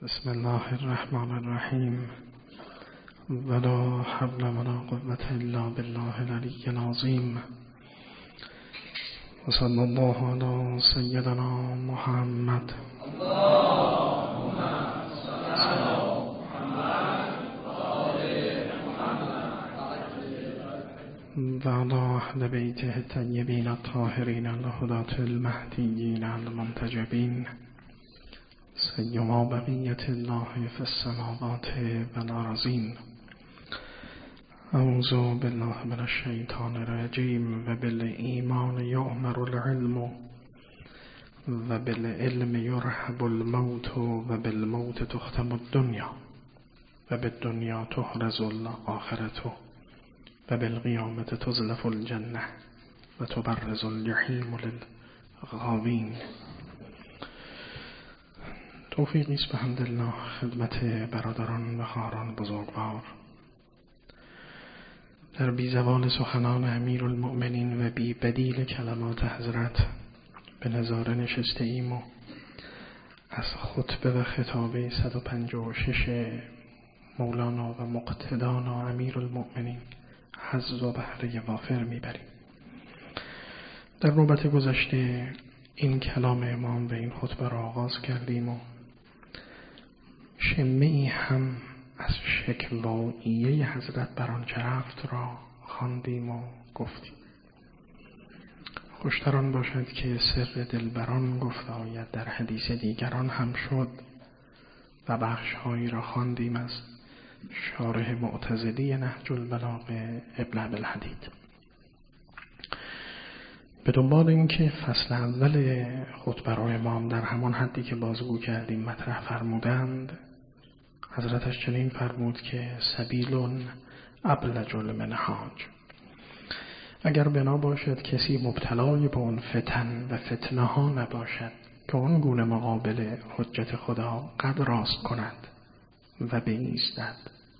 بسم الله الرحمن الرحیم ولا حول ولا قوة الا بالله العلی العظیم و صلی الله علی سیدنا محمد اللهم صل علی محمد و علی اهل بیته الطیبین الطاهرین الهداة المهدیین المنتجبین سیما بقیت الله فی السماوات و الارضین. اعوذ بالله من الشیطان الرجیم و بالایمان یؤمر العلم و بالعلم یرهب الموت و بالموت تختم الدنیا و بالدنیا تحرز الآخرة و بالقیامة تزلف الجنة و تبرز الجحیم للغاوین. توفیقی است بحمدالله خدمت برادران و خواهران بزرگوار. در بیزوال سخنان امیرالمؤمنین و بی بدیل کلمات حضرت به نظاره نشسته ایم و از خطبه و خطابه 156 مولانا و مقتدانا امیرالمؤمنین حظ و بهره وافر میبریم. در نوبت گذشته این کلام امام و این خطبه را آغاز کردیم و شمعی هم از شکواییه حضرت بر آنچه رفت را خواندیم و گفتیم. خوشتر آن باشد که سر دلبران گفت آید در حدیث دیگران هم شد و بخشهایی را خواندیم از شارح معتزلی نهج البلاغه ابن ابوالحدید. به دنبال اینکه فصل اول خطبه را امام در همان حدی که بازگو کردیم مطرح فرمودند، حضرتش چنین فرمود که سبیل ابلج المنهاج. اگر بنا باشد کسی مبتلای به اون فتن و فتنه ها نباشد که اون گونه مقابل حجت خدا قد راست کند و بایستد.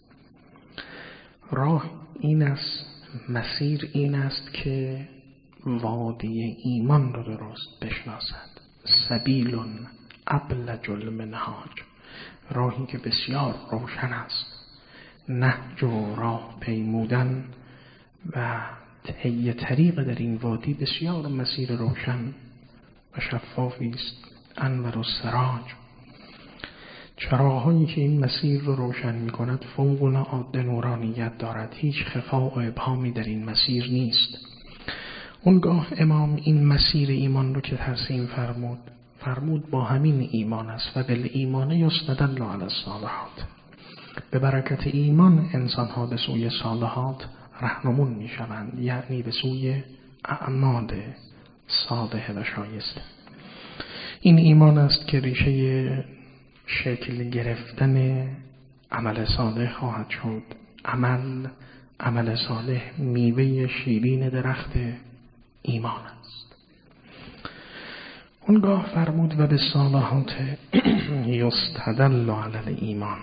راه این است، مسیر این است که وادی ایمان را درست بشناسد. سبیل ابلج المنهاج، راهی که بسیار روشن است. نهج و راه پیمودن و طی طریق در این وادی بسیار مسیر روشن و شفافی است. انور السراج، چراغ‌هایی که این مسیر رو روشن می‌کند فوق‌العاده نورانیت دارد. هیچ خفا و ابهامی در این مسیر نیست. اونگاه امام این مسیر ایمان رو که ترسیم فرمود با همین ایمان است. و بالایمان یستدل علی الصالحات، به برکت ایمان انسان‌ها به سوی صالحات رهنمون می‌شوند، یعنی به سوی اعمال صالح و شایسته. این ایمان است که ریشه شکل گرفتن عمل صالح خواهد شد. عمل صالح میوه شیرین درخت ایمان است. اونگاه فرمود و به صالحات یستدل علی الایمان،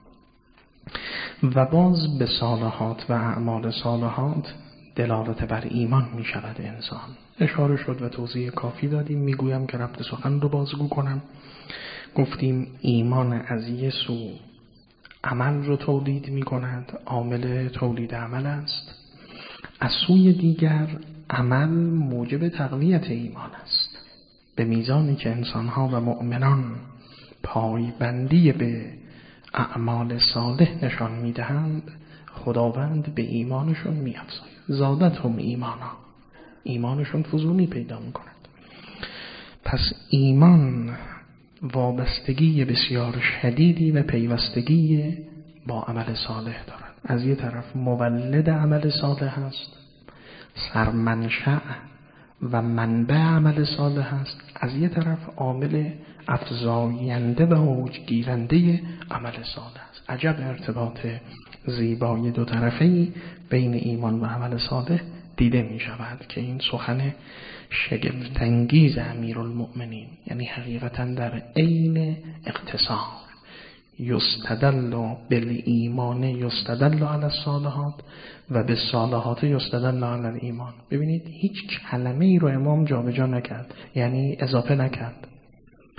و باز به صالحات و اعمال صالحات دلالت بر ایمان می شود انسان. اشاره شد و توضیح کافی دادیم. میگویم که ربط سخن رو بازگو کنم. گفتیم ایمان از یه سو عمل رو تولید می کند، عامل تولید عمل است. از سوی دیگر عمل موجب تقویت ایمان است. به میزانی که انسانها و مؤمنان پایبندی به اعمال صالح نشان میدهند، خداوند به ایمانشون می‌افزاید. زادتهم ایمانا، ایمانشون فزونی پیدا می‌کند. پس ایمان وابستگی بسیار شدیدی و پیوستگی با عمل صالح دارد. از یه طرف مولد عمل صالح است، سرمنشأ و منبع عمل صالح است. از یه طرف عامل افزاینده و اوجگیرنده عمل صالح است. عجب ارتباط زیبای دو طرفه‌ای بین ایمان و عمل صالح دیده می شود که این سخن شگفت‌انگیز امیرالمؤمنین، یعنی حقیقتا در عین اقتصار، یستدل بالایمان یستدل علی الصالحات و به صالحات یستدل علی الایمان. ببینید هیچ کلمه ای رو امام جابجا نکرد، یعنی اضافه نکرد.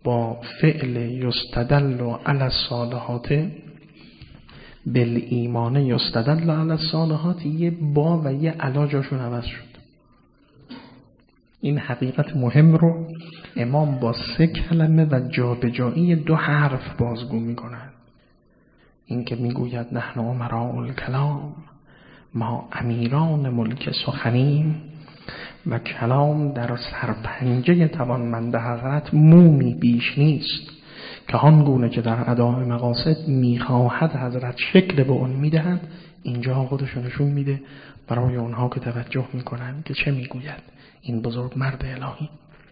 با فعل یستدل علی الصالحات بالایمان یستدل علی الصالحات یه با و یه علا جاشون عوض شد. این حقیقت مهم رو امام با 3 کلمه و جابجایی 2 حرف بازگو می‌کند. این که میگوید نحن امراء الکلام، ما امیران ملک سخنیم و کلام در سرپنجه توانمند حضرت مومی بیش نیست که آنگونه که در ادای مقاصد میخواهد حضرت شکل به اون میدهد. اینجا خودشونشون میده برای اونها که توجه میکنن که چه میگوید این بزرگ مرد الهی.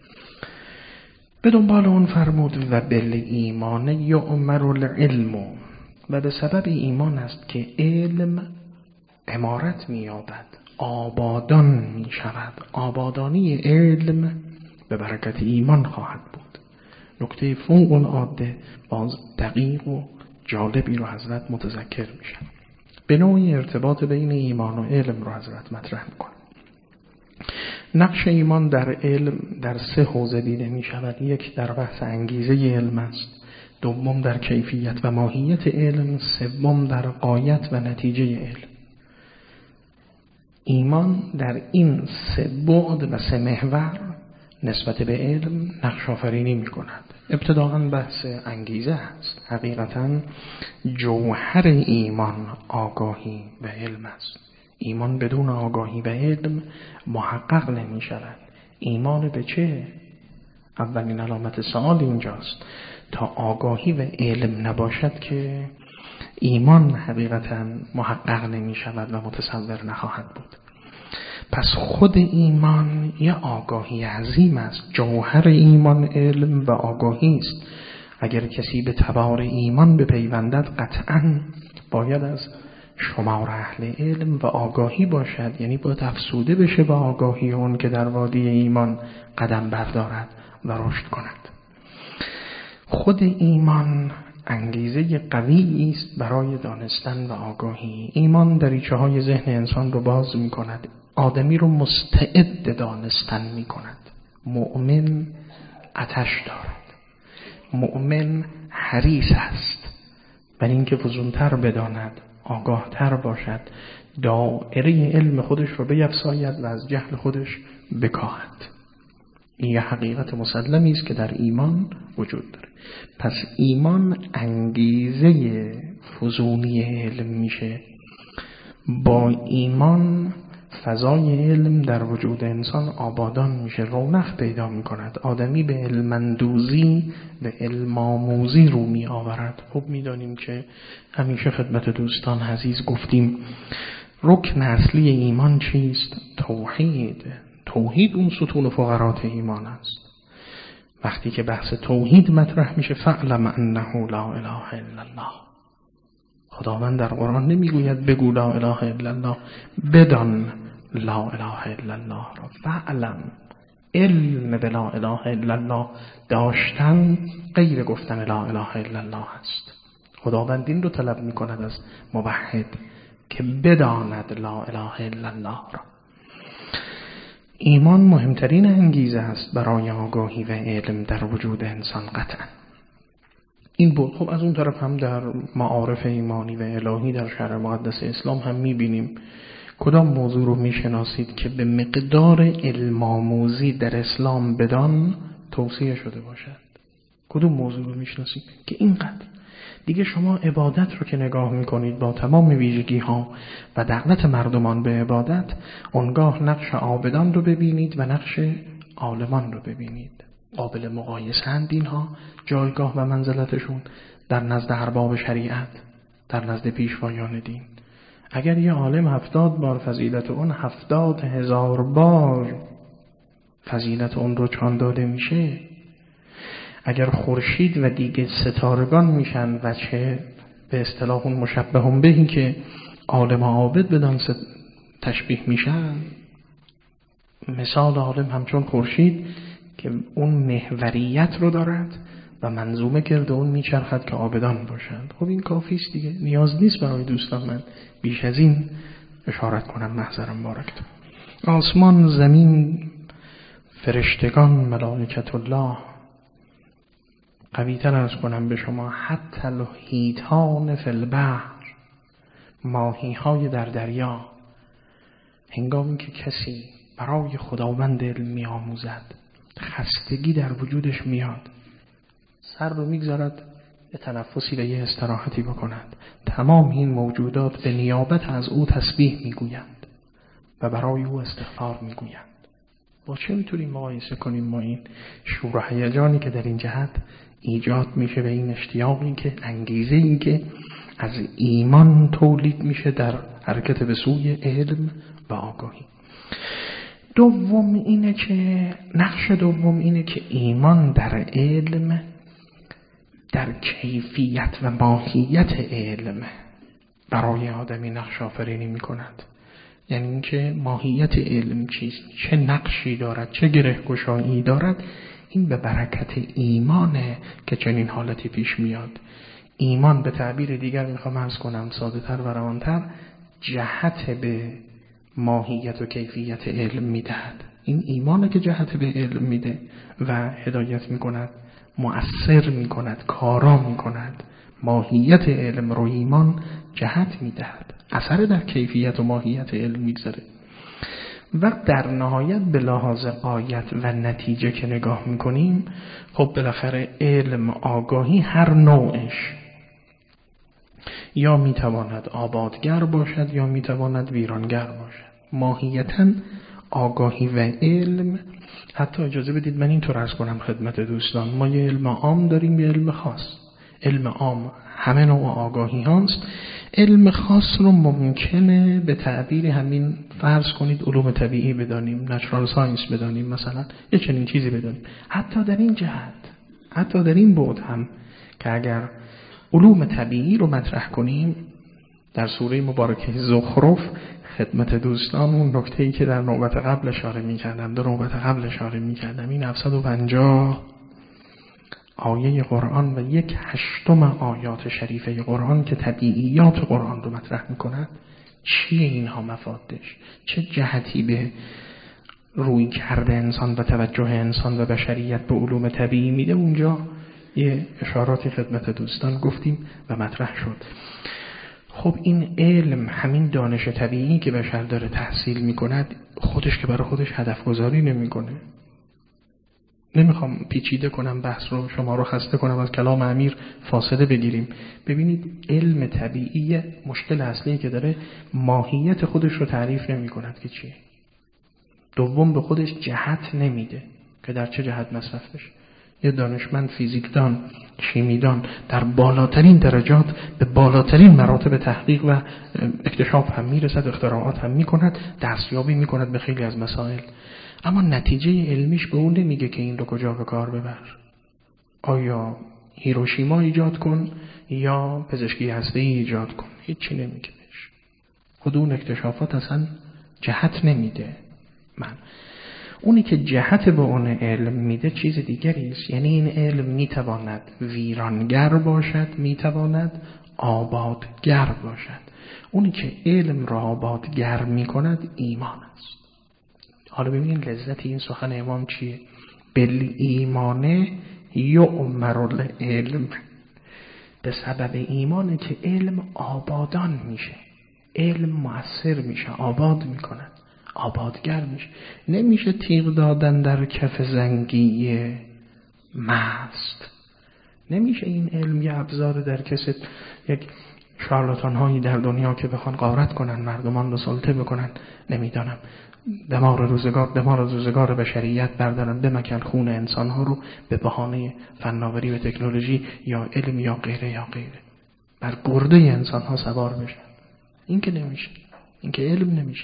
به دنبال اون فرمود و بل ایمان یؤمر العلم، و به سبب ایمان است که علم عمارت می‌یابد، آبادان می‌شود. آبادانی علم به برکت ایمان خواهد بود. نکته فوق العاده باز دقیق و جالبی رو حضرت متذکر میشن. به نوعی ارتباط بین ایمان و علم رو حضرت مطرح میکنه. نقش ایمان در علم در 3 حوزه دیده می شود. 1 در بحث انگیزه علم است، 2 در کیفیت و ماهیت علم، 3 در غایت و نتیجه علم. ایمان در این 3 بعد و 3 محور نسبت به علم نقش آفرینی می کند. ابتداءً بحث انگیزه است. حقیقتاً جوهر ایمان آگاهی و علم است. ایمان بدون آگاهی و علم محقق نمی شود. ایمان به چه؟ اولین علامت سوال اینجاست. تا آگاهی و علم نباشد که ایمان حقیقتا محقق نمی شود و متصور نخواهد بود. پس خود ایمان یه آگاهی عظیم است. جوهر ایمان علم و آگاهی است. اگر کسی به تبار ایمان بپیوندد قطعاً باید از شمار اهل علم و آگاهی باشد. یعنی باید افسوده بشه با آگاهی اون که در وادی ایمان قدم بردارد و رشد کند. خود ایمان انگیزه قوی است برای دانستن و آگاهی. ایمان دریچه‌های ذهن انسان رو باز می کند. آدمی رو مستعد دانستن می کند. مؤمن آتش دارد. مؤمن حریص است بر اینکه فزونتر بداند، آگاهتر باشد، دایره علم خودش رو بیفزاید و از جهل خودش بکاهد. این یه حقیقت مسلمی است که در ایمان وجود داره. پس ایمان انگیزه فزونی علم میشه. با ایمان فضای علم در وجود انسان آبادان میشه، رونق پیدا میکند. آدمی به علم‌اندوزی، به علم آموزی رو می آورد. خب میدانیم که همیشه خدمت دوستان عزیز گفتیم رکن اصلی ایمان چیست؟ توحید. توحید اون ستون فقرات ایمان است. وقتی که بحث توحید مطرح میشه فعلم انه لا اله الا الله. خداوند در قرآن نمیگوید بگو لا اله الا الله، بدان لا اله الا الله را. فعلم، علم به لا اله الا الله داشتن غیر گفتن لا اله الا الله است. خداوند این رو طلب میکند از موحد که بداند لا اله الا الله را. ایمان مهمترین انگیزه است برای آگاهی و علم در وجود انسان قطعا. این بود. خب از اون طرف هم در معارف ایمانی و الهی در شرع مقدس اسلام هم میبینیم کدام موضوع رو میشناسید که به مقدار علم آموزی در اسلام بدان توصیه شده باشد. کدوم موضوع رو میشناسید که اینقدر دیگه شما عبادت رو که نگاه میکنید با تمام ویژگی ها و دعوت مردمان به عبادت، اونگاه نقش عابدان رو ببینید و نقش عالمان رو ببینید. قابل مقایسه اند اینها جایگاه و منزلتشون در نزد ارباب شریعت، در نزد پیشوایان دین. اگر یه عالم 70 بار فضیلت اون 70,000 بار فضیلت اون رو چان داده میشه، اگر خورشید و دیگه ستارگان میشن و چه به اصطلاح اون مشبهون بهی که عالم عابد بدان تشبیه میشن، مثال عالم همچون خورشید که اون محوریت رو دارد و منظومه کرده اون میچرخد که عابدان باشند. خب این کافیست دیگه، نیاز نیست برای دوستان من بیش از این اشارت کنم. محضرم بارکتون. آسمان، زمین، فرشتگان، ملائکت الله قوی‌تر عرض کنم به شما، حتی الحیتان فی البحر، ماهی‌های در دریا، هنگامی که کسی برای خداوند علم می‌آموزد، خستگی در وجودش میاد، سر رو میگذارد یه تنفسی و یه استراحتی بکند، تمام این موجودات به نیابت از او تسبیح میگویند و برای او استغفار میگویند. با چه میتونیم مقایسه کنیم با این شور و هیجانی که در این جهت ایجاد میشه، به این اشتیاقی که، انگیزه این که از ایمان تولید میشه در حرکت به سوی علم و آگاهی. دوم اینه که نقش دوم اینه که ایمان در علم، در کیفیت و ماهیت علم برای آدمی نقش آفرینی میکند. یعنی اینکه ماهیت علم چیست، چه نقشی دارد، چه گره‌گشایی دارد، این به برکت ایمانه که چنین حالتی پیش میاد. ایمان به تعبیر دیگر میخوام عرض کنم ساده تر و روانتر، جهت به ماهیت و کیفیت علم میدهد. این ایمانه که جهت به علم میده و هدایت میکند، مؤثر میکند، کارا میکند. ماهیت علم رو ایمان جهت میدهد، اثر در کیفیت و ماهیت علم میگذاره. و در نهایت به لحاظ غایت و نتیجه که نگاه میکنیم، خب بالاخره علم، آگاهی هر نوعش یا میتواند آبادگر باشد یا میتواند ویرانگر باشد. ماهیتاً آگاهی و علم، حتی اجازه بدید من این طور عرض کنم خدمت دوستان، ما یه علم عام داریم، یه علم خاص. علم عام همه نوع آگاهی هاست، علم خاص رو ممکنه به تعبیر همین فرض کنید علوم طبیعی بدانیم، نچرال ساینس بدانیم، مثلا یه چنین چیزی بدانیم. حتی در این جهت، حتی در این بعد هم که اگر علوم طبیعی رو مطرح کنیم، در سوره مبارکه زخرف خدمت دوستان اون نکته‌ای که در نوبت قبل اشاره می‌کردم، در نوبت قبل اشاره می‌کردم، این 750 آیه قرآن و 1/8 آیات شریفه قرآن که طبیعیات قرآن رو مطرح می‌کند، چیه اینها مفادش؟ چه جهتی به روی کرده انسان و توجه انسان و بشریت به علوم طبیعی میده؟ اونجا یه اشاراتی خدمت دوستان گفتیم و مطرح شد. خب این علم، همین دانش طبیعی که بشر داره تحصیل میکند، خودش که برای خودش هدف گذاری نمیکنه. نمیخوام پیچیده کنم بحث رو، شما رو خسته کنم، از کلام امیر فاصله بگیریم. ببینید علم طبیعی مشکل اصلی که داره، ماهیت خودش رو تعریف نمیکند که چیه. دوم به خودش جهت نمیده که در چه جهت مصرف بشه. یه دانشمند فیزیکدان، شیمیدان در بالاترین درجات به بالاترین مراتب تحقیق و اکتشاف هم میرسد، اختراعات هم میکند، دستیابی میکند به خیلی از مسائل، اما نتیجه علمیش به اون نمیگه که این رو کجا به کار ببر. آیا هیروشیما ایجاد کن یا پزشکی هسته‌ای ایجاد کن، هیچی نمیگه بهش. خود اون اکتشافات اصلا جهت نمیده. اونی که جهت به اون علم میده چیز دیگری است. یعنی این علم میتواند ویرانگر باشد، میتواند آبادگر باشد. اونی که علم را آبادگر میکند ایمان است. حالا ببینید لذت این سخن امام چیه؟ بل ایمانه یؤمر العلم، به سبب ایمانه که علم آبادان میشه، علم مؤثر میشه، آباد میکند، آبادگر میشه. نمیشه تیغ دادن در کف زنگی مست. نمیشه این علم یه ابزار در کس یک شارلاتان هایی در دنیا که بخوان غارت کنن، مردمان رو سلطه بکنن، نمیدانم دمار روزگار بشریت بردارن، بمکن خون انسان ها رو به بهانه فناوری و تکنولوژی یا علم یا غیره بر گرده انسان ها سوار بشن. این که نمیشه، این که علم نمیشه.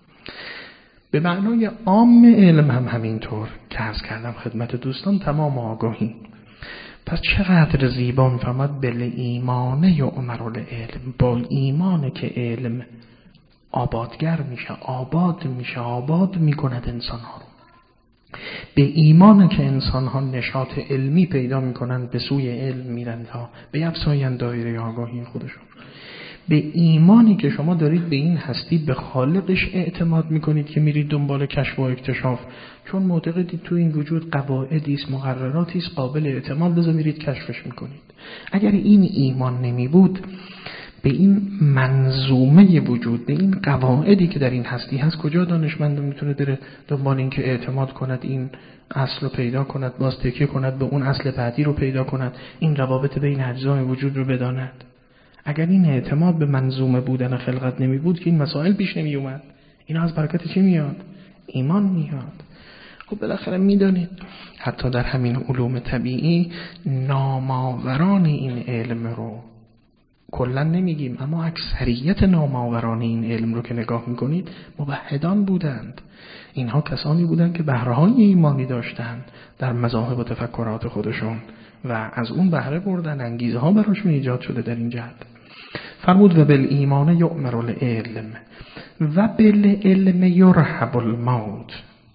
به معنای عام علم هم همینطور که عرض کردم خدمت دوستان، تمام آگاهی. پس چقدر زیبا فرمود بل ایمانه یؤمر العلم، با ایمانه که علم آبادگر میشه، آباد میکند انسان ها رو. به ایمانه که انسان ها نشاط علمی پیدا میکنند، به سوی علم میرن تا بیفزایند دایره آگاهی خودشون. به ایمانی که شما دارید به این هستی به خالقش اعتماد میکنید که میرید دنبال کشف و اکتشاف، چون معتقدید تو این وجود قواعدی است، مقرراتی است قابل اعتماد، لذا میرید کشفش میکنید. اگر این ایمان نمی بود، به این منظومه وجود، به این قواعدی که در این هستی هست، کجا دانشمند میتونه بره دنبال این که اعتماد کند، این اصل رو پیدا کند، باز تکیه کند به اون اصل بعدی رو پیدا کند، این روابط بین اجزای وجود رو بداند؟ اگر این اعتماد به منظومه بودن خلقت نمی بود که این مسائل پیش نمی اومد. این از برکت چی میاد؟ ایمان میاد. خب بالاخره میدانید حتی در همین علوم طبیعی نامآوران این علم رو کلا نمیگیم، اما اکثریت نامآوران این علم رو که نگاه میکنید موحدان بودند. اینها کسانی بودند که بهره‌های ایمانی داشتند در مذاهب و تفکرات خودشون و از اون بهره بردن، انگیزه ها براشون ایجاد شده در این جهت. فرمود و بالایمان یؤمر العلم و بالعلم یرهب الموت.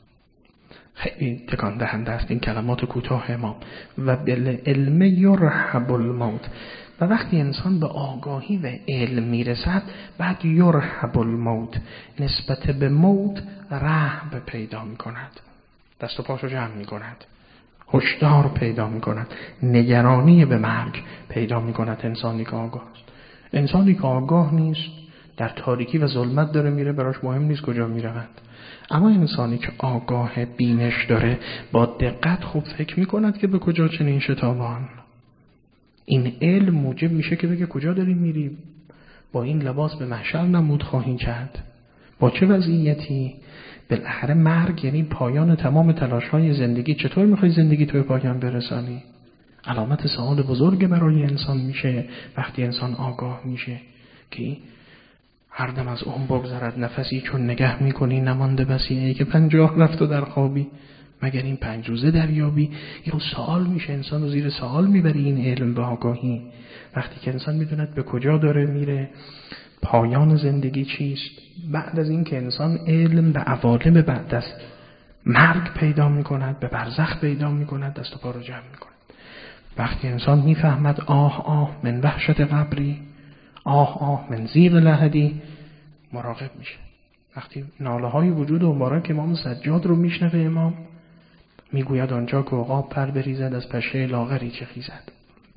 خیلی تکان دهنده است این کلمات کوتاه امام. و بالعلم یرهب الموت. و وقتی انسان به آگاهی و علم میرسد، بعد یرهب الموت، نسبت به موت رهب پیدا میکند، دست و پاشو جمع میکند، هشدار پیدا میکند، نگرانی به مرگ پیدا میکند. انسانی که آگاه است. انسانی که آگاه نیست در تاریکی و ظلمت داره میره، براش مهم نیست کجا میرود. اما انسانی که آگاه بینش داره با دقت خوب فکر میکند که به کجا چنین شتابان. این علم موجب میشه که بگه کجا داریم میریم، با این لباس به محشر نمود خواهیم کرد، با چه وضعیتی. بالاخره مرگ یعنی پایان تمام تلاش‌های زندگی. چطور میخوای زندگی تو پایان برسانی؟ علامت سوال بزرگ برای انسان میشه وقتی انسان آگاه میشه که هر دم از اون بگذرد نفسی چون نگه میکنی نمانده بسی، ای که 50 رفت و در خوابی، مگر این 5 روزه دریابی. یا سوال میشه، انسان رو زیر سوال میبری این علم به آگاهی. وقتی که انسان میدوند به کجا داره میره، پایان زندگی چیست، بعد از این که انسان علم به عوالم بعد از مرگ پیدا میکند، به برزخ پیدا میکند، دست و پا رو جمع میکند. وقتی انسان میفهمد آه آه من وحشت قبری، آه آه من زیغ لحدی، مراقب میشه. وقتی ناله های وجود و مبارک امام سجاد رو میشنوه، امام میگوید آنجا که عقاب پر بریزد از پشه لاغری چه خیزد.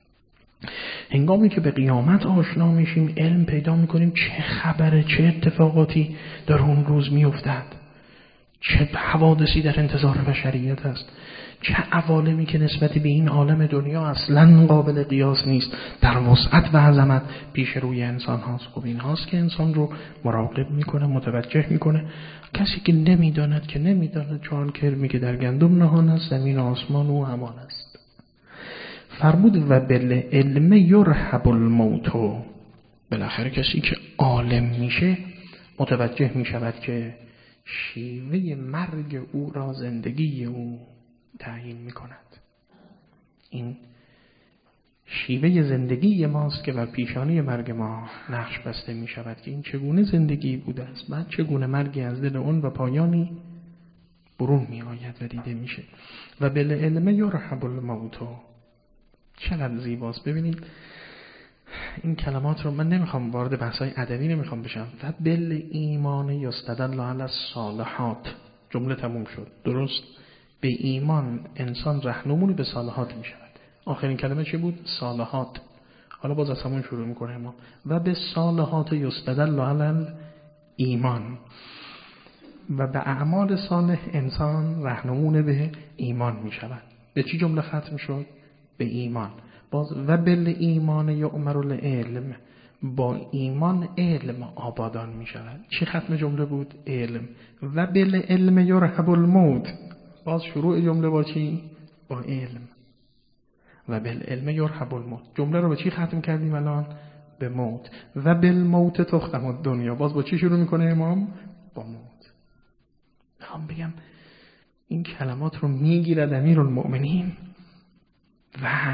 هنگامی که به قیامت آشنا میشیم، علم پیدا میکنیم چه خبره، چه اتفاقاتی در اون روز میافتد، چه حوادثی در انتظار بشریت است، چه عوالمی که نسبت به این عالم دنیا اصلاً قابل قیاس نیست در وسعت و عظمت پیش روی انسان هاست. خب این هاست که انسان رو مراقب میکنه، متوجه میکنه. کسی که نمیداند که نمیداند، چون کرمی که در گندم نهان است، زمین و آسمان او همان است. فرمود و بالعلم یرهب الموت. بالاخره کسی که عالم میشه متوجه میشود که شیوه مرگ او را زندگی او تعیین میکند. این شیوه زندگی ماست که بر پیشانی مرگ ما نقش بسته میشود که این چگونه زندگی بوده است، بعد چگونه مرگی از دل اون و پایانی برون می آید و دیده میشه. و بالعلم یرهب الموت. چقدر زیباست. ببینید این کلمات رو من نمیخوام وارد بحث‌های ادبی نمیخوام بشم. و بالایمان یستدل علی الصالحات. جمله تموم شد. درست؟ به ایمان انسان رهنمون به صالحات می شود. آخرین کلمه چی بود؟ صالحات. حالا باز از همون شروع میکنه ما. و به صالحات یستدل علی ایمان. و به اعمال صالح انسان رهنمون به ایمان می شود. به چی جمله ختم شد؟ به ایمان. باز و بالایمان یؤمر العلم. با ایمان علم آبادان می شود. چی ختم جمله بود؟ علم. و بالعلم یرهب الموت. باز شروع جمله با چی؟ با علم. و بالعلم یرهب الموت. جمله رو به چی ختم کردیم الان؟ به موت. و بالموت تختم الدنیا. باز با چی شروع میکنه امام؟ با موت. میخوام بگم این کلمات رو میگیرد امیرالمؤمنین و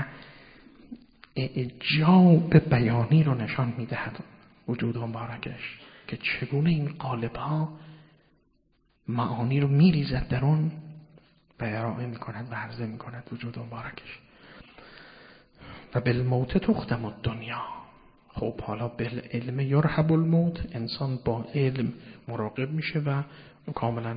اعجاب بیانی رو نشان میدهد وجود مبارکش که چگونه این قالب‌ها معانی رو میریزد در اون و ارائه میکند و عرضه میکند وجود مبارکش. و بالموت تختم الدنیا. خب حالا بالعلم یرهب الموت، انسان با علم مراقب میشه و کاملا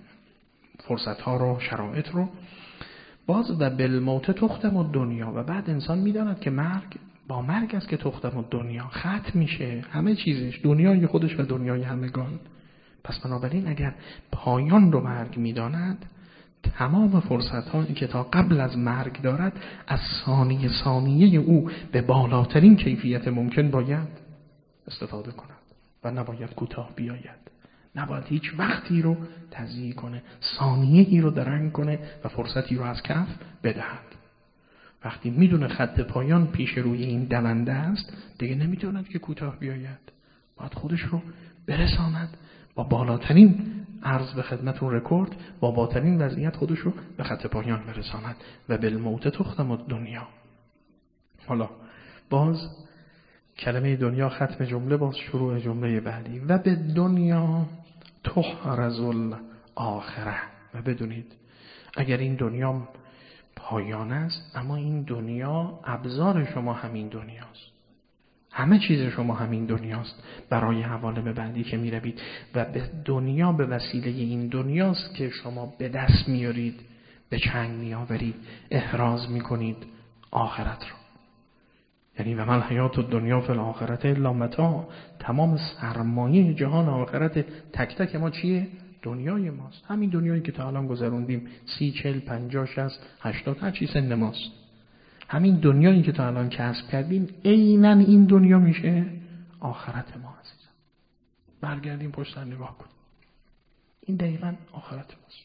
فرصتها رو، شرایط رو باز و بالموت تختم الدنیا، و بعد انسان میداند که مرگ با مرگ است که تختم الدنیا، ختم میشه همه چیزش، دنیای خودش و دنیای همگان. پس بنابراین اگر پایان رو مرگ میداند، تمام فرصت‌هایی که تا قبل از مرگ دارد از ثانیه ثانیه او به بالاترین کیفیت ممکن باید استفاده کند و نباید کوتاه بیاید، نباید هیچ وقتی رو تضییع کنه، ثانیه‌ای رو درنگ کنه و فرصتی رو از کف بدهد. وقتی میدونه خط پایان پیش روی این دونده است، دیگه نمیتواند که کوتاه بیاید، باید خودش رو برساند با بالاترین عرض به خدمتون رکورد، با بالاترین وضعیت خودش رو به خط پایان برساند و بالموت تختم الدنیا. حالا باز کلمه دنیا ختم جمله، باز شروع جمله بعدی و به دنیا تحرز الاخره. و بدونید اگر این دنیا پایان است، اما این دنیا ابزار شما همین دنیاست، همه چیز شما همین دنیاست برای عوالم بعدی که می روید و به دنیا به وسیله این دنیاست که شما به دست میارید، به چنگ می آورید، احراز می کنید آخرت رو. یعنی و من حیات الدنیا فی الاخرت الا متاع، تمام سرمایه جهان آخرت تک تک ما چیه؟ دنیای ماست، همین دنیایی که تا الان گذروندیم، 30 40 50 60 80 هر چی سن ماست، همین دنیایی که تا الان کسب کردیم عیناً این دنیا میشه آخرت ما. عزیزم برگردیم پشت سر نگاه کنیم، این دقیقاً آخرت ماست.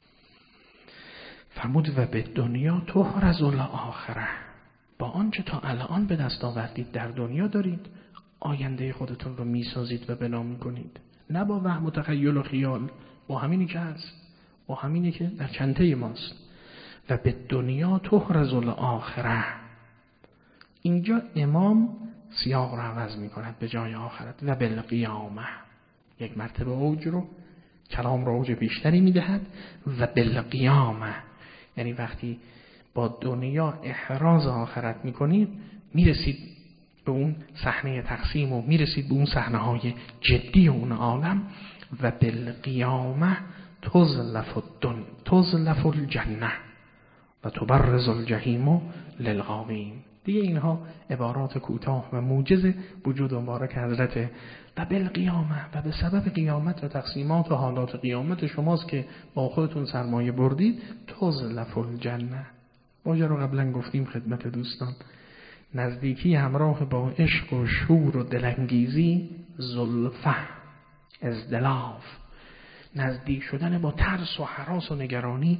فرمود و به دنیا تحرز الاخره، با آنچه تا الان به دست آوردید در دنیا دارید آینده خودتون رو میسازید و بنا میکنید، نه با وهم و تخیل و خیال، با همینی که هست، با همینی که در چنته ماست. و به دنیا تحرز الاخره، اینجا امام سیاق رو عوض میکند به جای آخرت و بالقیامه، یک مرتبه اوج رو، کلام رو اوج بیشتری میدهد و بالقیامه، یعنی وقتی با دنیا احراز آخرت میکنید میرسید به اون صحنه تقسیم و میرسید به اون صحنه‌های جدی اون عالم. و بالقیامه تزلف الجنه و تبرز الجحیم للغاوین. دیگه اینها عبارات کوتاه و موجز وجود مبارک حضرت و بالقیامه، و به سبب قیامت و تقسیمات و حالات قیامت شماست که با خودتون سرمایه بردید. تزلف الجنه، واژه رو قبلا گفتیم خدمت دوستان، نزدیکی همراه با عشق و شور و دلانگیزی، زلفه ازدلاف، نزدیک شدن با ترس و هراس و نگرانی،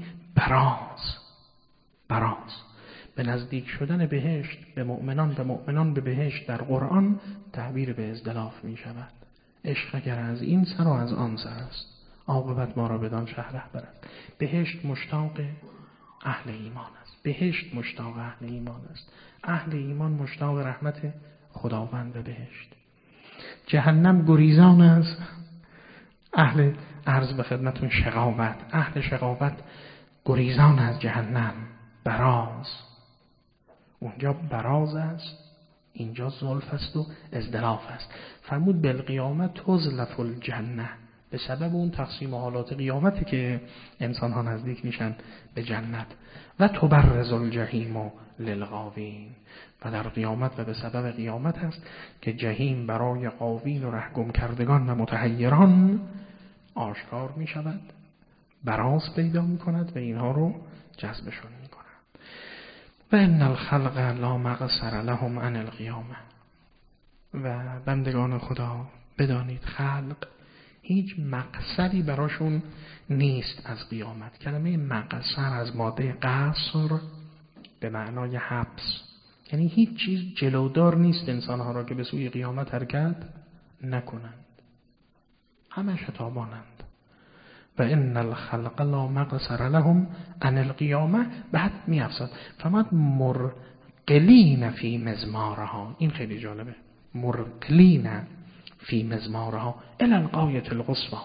براز. به نزدیک شدن بهشت به مؤمنان به بهشت در قرآن تعبیر به ازدلاف می شود. عشق اگر از این سر و از آن سر است، عاقبت ما را بدان شهر برد. بهشت مشتاق اهل ایمان است، بهشت مشتاق اهل ایمان است، اهل ایمان مشتاق رحمت خداوند به بهشت. جهنم گریزان است، اهل عرض به خدمتون شقاوت، اهل شقاوت گریزان از جهنم. براز، اونجا براز است، اینجا زلف است و ازدلاف است. فرمود بالقیامت تزلف الجنه، به سبب اون تقسیم حالات قیامتی که انسان ها نزدیک میشن به جنت. و تبرز الجحیم للغاوین، و در قیامت و به سبب قیامت است که جهیم برای غاوین و رهگم کردگان و متحیران آشکار می شود، براز پیدا می کند و اینها رو جذبشون می کند. و ان الخلق لا مقصر لهم عن القیامه، و بندگان خدا بدانید خلق هیچ مقصری براشون نیست از قیامت. کلمه مقصر از ماده قصر به معنای حبس، یعنی هیچ چیز جلودار نیست انسانها را که به سوی قیامت حرکت نکنند، همه شتابانند. و ان الخلق لا مقصر لهم عن القیامه. بعد می افزاد فرمود مرقلین فی مزمارها، این خیلی جالبه، مرقلین فی مزمارها الی الغایة القصوی.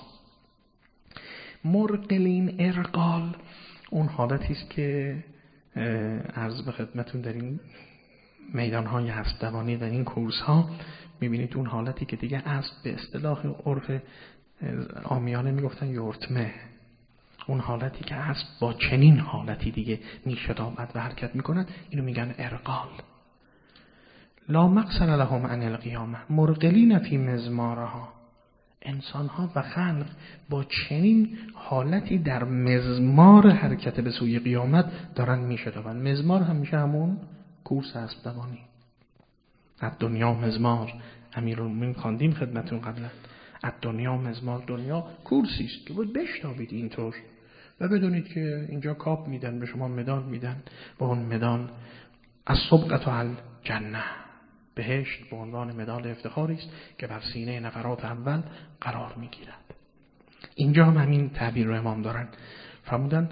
مرقلین، ارقال، اون حالتی است که عرض به خدمتون در این میدان‌های اسب دوانی در این کورس‌ها می‌بینید اون حالتی که دیگه اسب به اصطلاح عرف عامیانه میگفتن یورتمه، اون حالتی که اسب با چنین حالتی دیگه میشتابد و حرکت میکند، اینو میگن ارقال. لا مقصر لهم عن القیامه مرقلین فی مزمارها. انسان‌ها و خلق با چنین حالتی در مزمار حرکت به سوی قیامت دارن میشتابند. مزمار همیشه همون کورس اسب دوانی. از دنیا مزمار، امیرالمومنین خواندیم خدمتتون قبلا. از دنیا مزمار، دنیا کورسی است که باید بشتابید اینطور و بدونید که اینجا کاپ میدن به شما، مدال میدن. با اون مدال از سبقت الجنه، بهشت به عنوان مدال افتخاری است که بر سینه نفرات اول قرار میگیرد. اینجا هم همین تعبیر رو امام دارن، فرمودن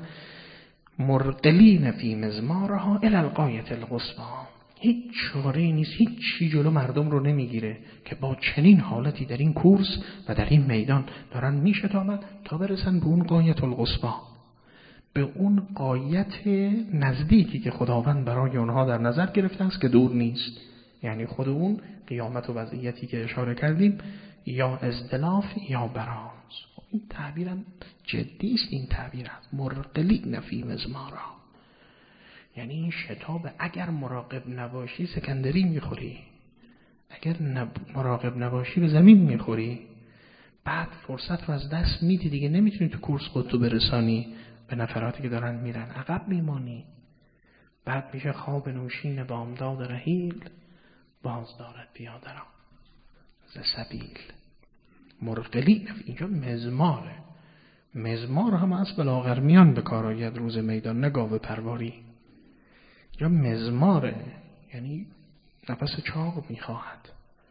مرقلین فی مزمارها الی الغایة القصوی. هیچ چاره‌ای نیست، هیچ چی جلو مردم رو نمیگیره که با چنین حالتی در این کورس و در این میدان دارن میشتابند تا برسن به اون غایة القصوی، به اون غایت نزدیکی که خداوند برای اونها در نظر گرفته است که دور نیست. یعنی خود اون قیامت و وضعیتی که اشاره کردیم، یا ازدلاف یا براز. این تعبیرم جدی است، این تعبیر است مرقلین فی مزمارها. یعنی این شتاب اگر مراقب نباشی سکندری میخوری، اگر مراقب نباشی به زمین میخوری، بعد فرصت رو از دست میدی، دیگه نمیتونی تو کورس خودتو برسانی به نفراتی که دارن میرن، عقب میمانی. بعد میشه خواب نوشین بامداد رحیل، باز دارد پیاده را ز سبیل. مرقلین اینجا مزماره. مزمار هم از بلاغرمیان به کار آید روز میدان، نه گاو پرواری. یا مزماره یعنی نفس چاق میخواهد،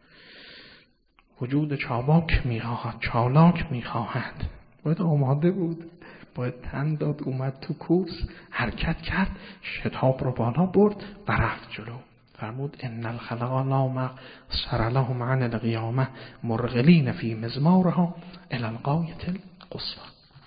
وجود چاباک میخواهد، چالاک میخواهد. باید آماده بود، باید تن داد، اومد تو کورس، حرکت کرد، شتاب رو بالا برد و رفت جلو. فرمود ان الخلق لا مقصر لهم عن القیامه مرغلین فی مزمارها الی الغایة القصوی.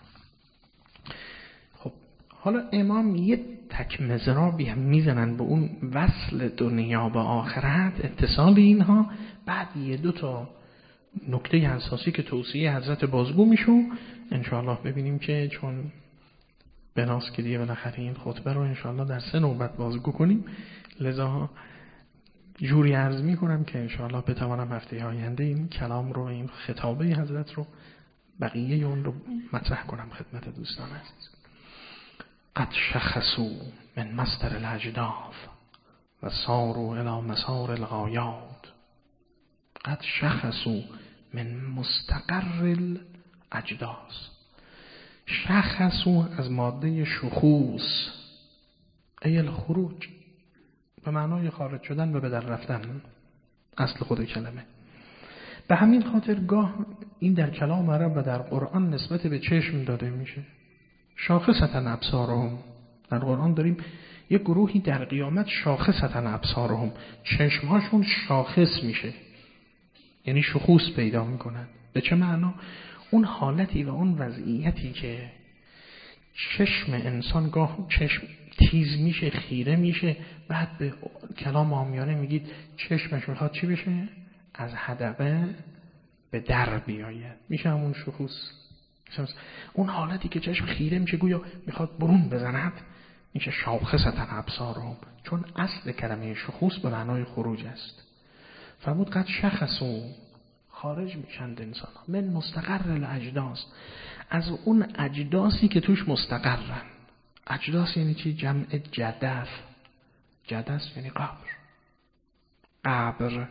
خب حالا امام یه تک مضرابی هم میزنن به اون وصل دنیا به آخرت، اتصال اینها. بعد یه دو تا نکته اساسی که توصیه حضرت بازگو میشه انشاءالله ببینیم که چون بناس که دیگه بالاخره این خطبه رو انشاءالله در 3 نوبت بازگو کنیم، لذا جوری عرض میکنم که انشاءالله بتوانم هفته آینده این کلام رو، این خطابه حضرت رو، بقیه اون رو مطرح کنم خدمت دوستان عزیز. قد شخصوا من مصدر الاجداف و صاروا الى مسار الغایات. قد شخصوا من مستقر الاجداث. شخصوا از ماده شخوص، ای الخروج، به معنای خارج شدن و به در رفتن، اصل خود کلمه. به همین خاطر گاه این در کلام عرب و در قرآن نسبت به چشم داده میشه. شاخصة ابصارهم، در قرآن داریم یک گروهی در قیامت شاخصة ابصارهم، چشمهاشون شاخص میشه، یعنی شخوص پیدا میکنن. به چه معنا؟ اون حالتی و اون وضعیتی که چشم انسان گاه چشم تیز میشه، خیره میشه، بعد به کلام عامیانه میگید چشمش میخواد چی بشه؟ از حدقه به در بیاید، میشه همون شخوص. اون حالتی که چشم خیره میشه گویا میخواد برون بزند، میشه شاخصة ابصارهم، چون اصل کلمه شخوص به معنای خروج است. فرمود قد شخصوا، خارج میشند انسان ها، من مستقر الاجداث، از اون اجداثی که توش مستقرن. اجداث یعنی چی؟ جمع جدث. جدث یعنی قبر. قبر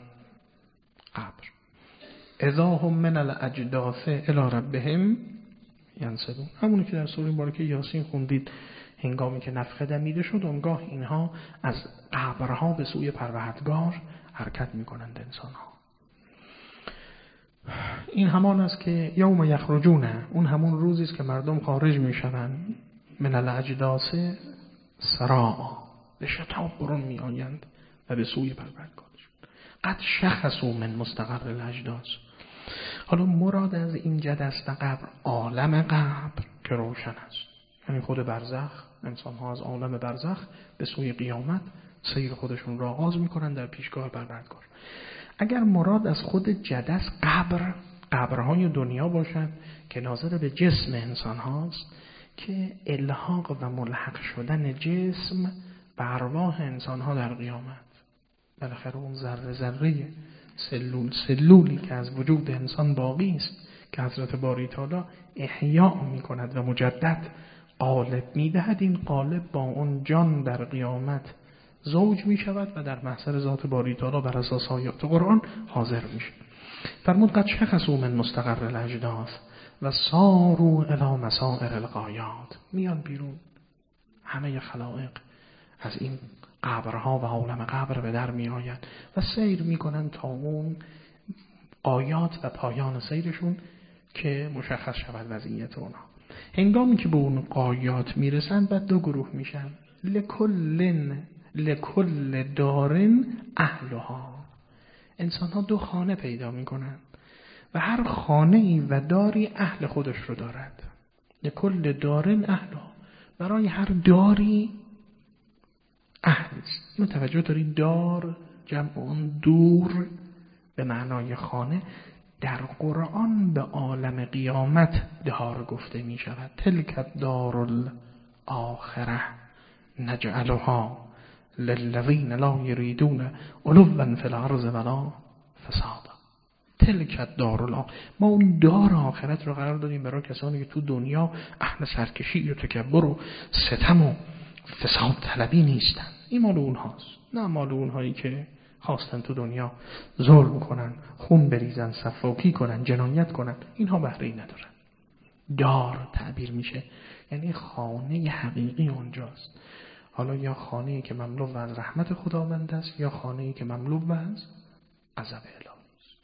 اذا هم من الاجداث الی ربهم ینسلون. همونی که در سوره مبارکه یاسین خوندید، هنگامی که نفخه دمیده شد اونگاه اینها از قبرها به سوی پروردگار حرکت میکنند انسان ها. این همان است که یوم یخرجون، اون همون روزی است که مردم خارج میشوند، من الاجداث سراع، به شتاب برون میآیند و به سوی پروردگار. قد شخصوا من مستقر الاجداث. حالا مراد از این جدث و قبر عالم قبر که روشن است، یعنی خود برزخ. انسان ها از عالم برزخ به سوی قیامت سیر خودشون را آغاز میکنن در پیشگاه پروردگار. اگر مراد از خود جدس قبرهای دنیا باشد که ناظر به جسم انسان هاست، که الحاق و ملحق شدن جسم به ارواح انسان ها در قیامت، بالاخره اون ذره ذره سلولی که از وجود انسان باقی است که حضرت باری تعالی احیا می کند و مجدد قالب می دهد، این قالب با اون جان در قیامت زوج می شود و در محضر ذات باری تعالی بر اساس آیات قرآن حاضر می شود. فرمود قد شخصوا من مستقر الاجداث و ساروا الی مسائر الغایات. میان بیرون همه خلائق از این قبرها و عالم قبر به در می آید و سیر می کنند تا اون غایات و پایان سیرشون که مشخص شود وضعیت اونا. هنگامی که به اون غایات می رسند بعد دو گروه میشن. لکل دارن اهلها. انسان ها دو خانه پیدا می کنند و هر خانه‌ای و داری اهل خودش رو دارد. لکل دارن اهلها. برای هر داری اهل است. اینو توجه دارید، دار جمع اون دور به معنای خانه در قرآن به عالم قیامت دار گفته می شود. تلک دار الاخره نجعلها للذین لا یریدون علوا فی الارض ولا فسادا. تلک دار الاخره، ما اون دار آخرت رو قرار دادیم برای کسانی که تو دنیا اهل سرکشی و تکبر و ستم و فساد طلبی نیستن. این مال اونهاست، نه مال اونهایی که خواستن تو دنیا ظلم کنن، خون بریزن، سفاکی کنن، جنایت کنن. اینها بهره‌ای ندارن. دار تعبیر میشه یعنی خانه حقیقی اونجاست. حالا یا خانه‌ای که مملو از رحمت خداوند است یا خانه‌ای که مملو از عذاب الهی است.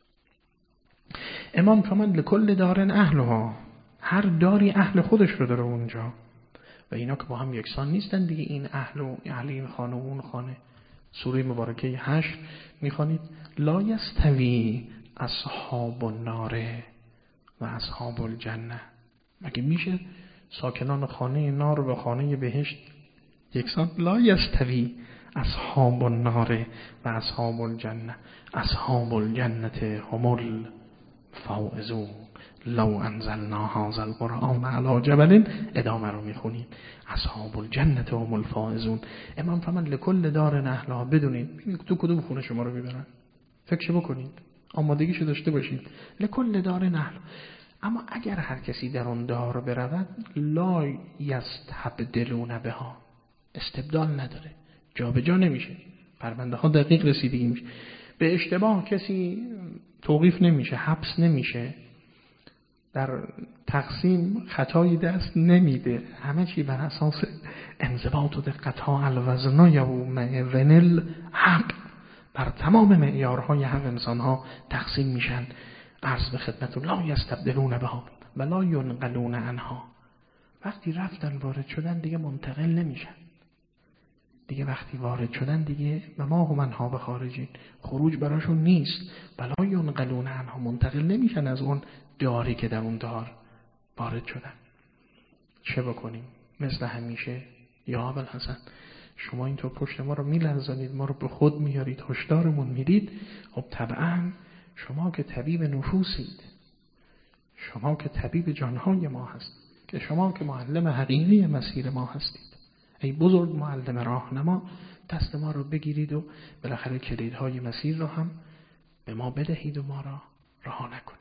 امام فرمود لکل دارن اهلها، هر داری اهل خودش رو داره اونجا و اینا که با هم یکسان نیستن دیگه. این اهل این خانه و اون خانه. سوره مبارکه 8 میخوانید لا یستوی اصحاب النار و اصحاب الجنه. مگه میشه ساکنان خانه نار و خانه بهشت یکسان؟ لا یستوی اصحاب النار و اصحاب الجنه اصحاب الجنه هم الفائزون لو انزلنا هذا القرآن على جبل. ادامه رو میخونید اصحاب الجنه هم الفائزون. امام فرمان لکل دار اهلها. بدونید تو کدوم خونه شما رو میبرن، فکرش بکنید، آمادگیشو داشته باشید. لکل دار اهل. اما اگر هر کسی در اون دار برود لا یستبدلون بها، استبدال نداره، جابجا نمیشه، پرونده ها دقیق رسیدگی میشه، به اشتباه کسی توقیف نمیشه، حبس نمیشه، در تقسیم خطایی دست نمیده. همه چی بر اساس انضباط و دقت ها الوزن یوم ونل حق، بر تمام معیارهای حق انسان ها تقسیم میشن. عرض به خدمتون لا یستبدلون بها و لا ینقلون عنها. وقتی رفتن وارد شدن دیگه منتقل نمیشن. دیگه وقتی وارد شدن دیگه و ما هم منها به خارجین، خروج براشون نیست. بلا ینقلون عنها، منتقل نمیشن از اون داری که در اون دار وارد شدن. چه بکنیم؟ مثل همیشه یا ابوالحسن شما اینطور پشت ما رو میلرزانید، ما رو به خود میارید، هشدارمون میدید. خب طبعا شما که طبیب نفوسید، شما که طبیب جانهای ما هستید، که شما که معلم حقیقی مسیر ما هستید، ای بزرگ معلم راهنما، دست ما رو بگیرید و بالاخره کلیدهای مسیر رو هم به ما بدهید و ما را رها نکنید.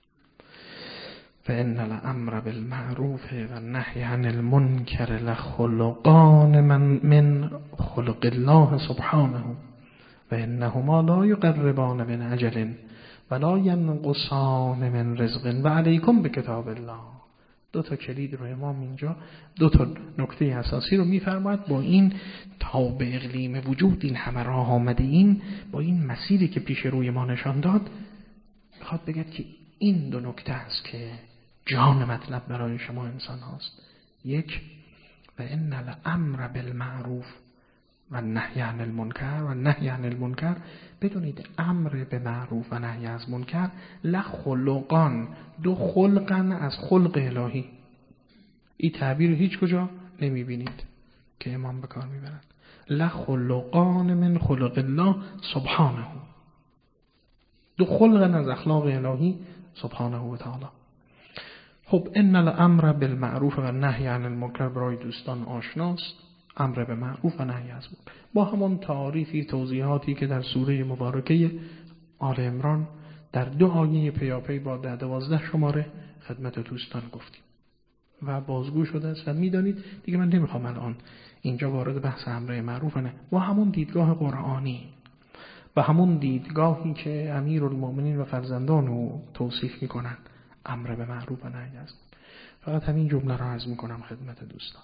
فإن الأمر بالمعروف والنهي عن المنكر لخلقان من خلق الله سبحانه وإنهما لا يقربان من أجل ولا ينقصان من رزق وعليكم بكتاب الله. دو تا کلید رو امام اینجا، دو تا نکته اساسی رو میفرماید. با این تا به اقلیم وجود این همه راه آمده، این با این مسیری که پیش روی ما نشان داد، میخواد بگه که این دو نکته است که جان مطلب برای شما انسان هاست. یک، و ان الامر بالمعروف و نهی عن المنکر و نهی عن المنکر. بدونید امر به معروف و نهی از منکر لخلقان، دو خلقن از خلق الهی. این تعبیر هیچ کجا نمیبینید که امام به کار میبرن. لخلقان من خلق الله سبحانه. دو خلق از اخلاق الهی سبحانه و تعالی. خب ان الامر بالمعروف و نهی عن المنکر برای دوستان آشناست. امر به معروف و نهی از منکر با همون تعریفی توضیحاتی که در سوره مبارکه آل عمران در 2 آیه پیاپی با 12 شماره خدمت دوستان گفتیم و بازگو شده است و میدانید دیگه من نمیخوام الان اینجا وارد بحث امر معروف نه. با همون دیدگاه قرآنی و همون دیدگاهی که امیرالمومنین و فرزندان رو توصیف میکنن امر به معروف و نهی از منکر. فقط همین جمله را عرض میکنم خدمت دوستان.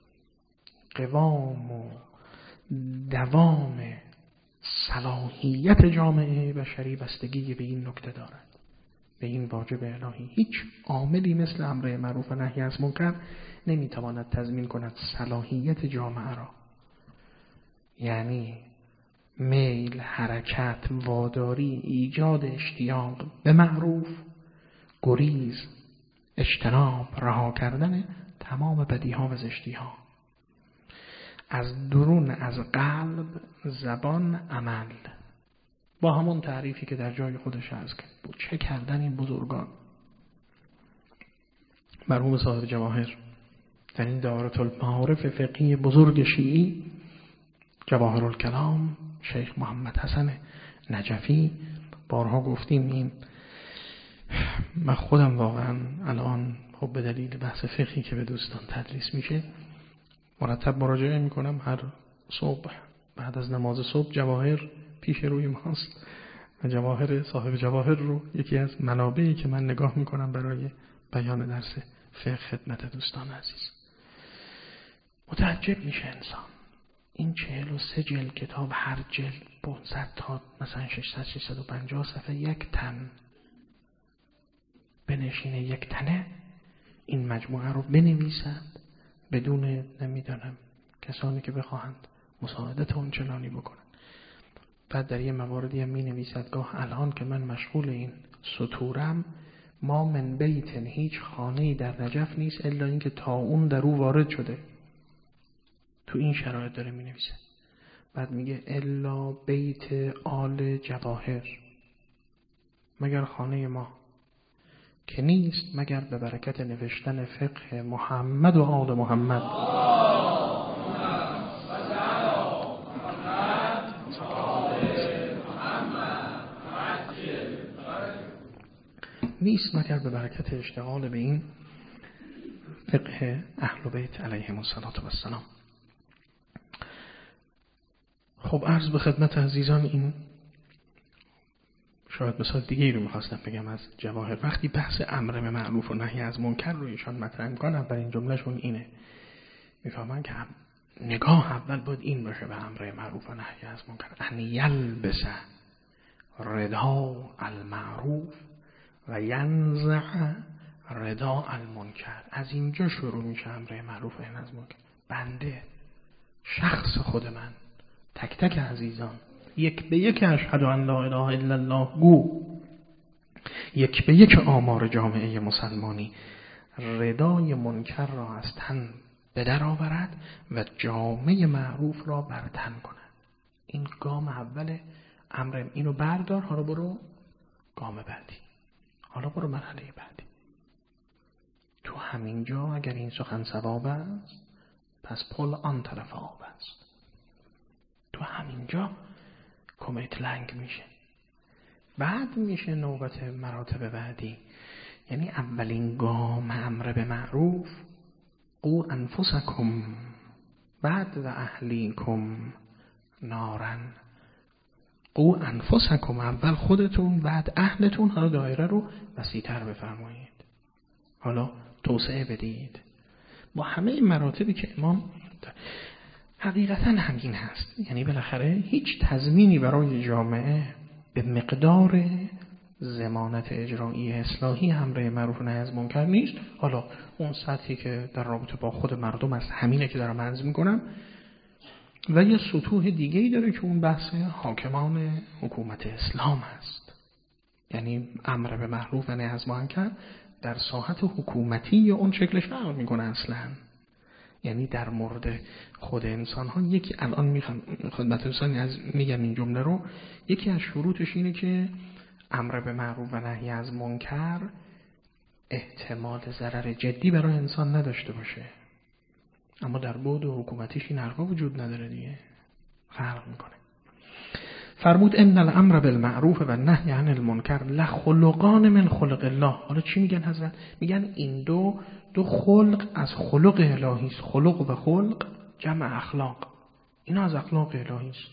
قوام و دوام صلاحیت جامعه بشری بستگی به این نکته دارد، به این واجب الهی. هیچ عاملی مثل امر معروف و نهی از منکر نمیتواند تضمین کند صلاحیت جامعه را. یعنی میل، حرکت، واداری، ایجاد اشتیاق به معروف، گریز، اجتناب، رها کردن تمام بدیها و زشتیها از درون، از قلب، زبان، عمل، با همون تعریفی که در جای خودش عرض کرد. چه کردن این بزرگان؟ مرحوم صاحب جواهر در این دایره المعارف فقهی بزرگ شیعی، جواهر الکلام، شیخ محمد حسن نجفی، بارها گفتیم این من خودم واقعا الان خب به دلیل بحث فقهی که به دوستان تدریس میشه مرتب مراجعه میکنم. هر صبح بعد از نماز صبح جواهر پیش روی ماست و جواهر صاحب جواهر رو یکی از منابعی که من نگاه میکنم برای بیان درس فقه خدمت دوستان عزیز. متعجب میشه انسان. این 43 جلد کتاب، هر جلد 500 تا مثلا 600-650 صفحه، یک تن بنشینه، یک تنه این مجموعه رو بنویسند بدون نمیدانم کسانی که بخواهند مساعدت اون چنانی بکنند. بعد در یه مواردی هم می نویسد گاه الان که من مشغول این سطورم، ما من بیتن، هیچ خانه‌ای در نجف نیست الا اینکه طاعون در او وارد شده. تو این شرایط داره می نویسه. بعد میگه الا بیت آل جواهر، مگر خانه ما که نیست مگر به برکت نوشتن فقه محمد و آل محمد. نیست مگر به برکت اشتغال به این فقه اهل بیت علیهم السلام. خب عرض به خدمت عزیزان این شاید مثال دیگه رو میخواستم بگم از جواهر. وقتی بحث امر به معروف و نهی از منکر رو ایشان مطرح میکنن، اولین جملهشون اینه، میفهمن که نگاه اول باید این باشه به امر معروف و نهی از منکر، ان یلبس رضا المعروف و ینزع رضا المنکر. از اینجا شروع میشه امر معروف و نهی از منکر. بنده، شخص خود من، تک تک عزیزان، یک به یک اشهد ان لا اله الا الله گو، یک به یک آمار جامعه مسلمانی ردای منکر را از تن به در آورد و جامعه معروف را بر تن کند. این گام اول امر. اینو بردار، حالا برو گام بعدی، حالا برو مرحله بعدی. تو همینجا اگر این سخن صواب است پس پل آن طرف آب است. تو همینجا کمیت لنگ میشه. بعد میشه نوبت مراتب بعدی. یعنی اولین گام امر به معروف، قو انفسکم بعد و اهلیکم نارن. قو انفسکم، اول خودتون بعد اهلتون. حالا دایره رو وسیع‌تر بفرمایید، حالا توسعه بدید با همه این مراتبی که امام حقیقتا همین هست. یعنی بالاخره هیچ تضمینی برای جامعه به مقدار ضمانت اجرایی اصلاحی امر معروف و نهی از منکر نیست. حالا اون سطحی که در رابطه با خود مردم است همینه که دارم عرض میکنم، و یه سطوح دیگه‌ای داره که اون بحث حاکمان حکومت اسلام است. یعنی امر به معروف و نهی از منکر در ساحت حکومتی اون شکلش فرق میکنه اصلا. یعنی در مورد خود انسان ها یکی الان میخوام خدمت دوستان از میگم این جمله رو، یکی از شروطش اینه که امر به معروف و نهی از منکر احتمال ضرر جدی برای انسان نداشته باشه. اما در بعد حکومتیش این حرفا وجود نداره دیگه، فرق میکنه. فرمود ان الامر بالمعروف و النهی عن المنکر لخلقان من خلق الله. حالا چی میگن حضرت؟ میگن این دو خلق از خلق الهی است. خلق و خلق جمع اخلاق، اینا از اخلاق الهی است.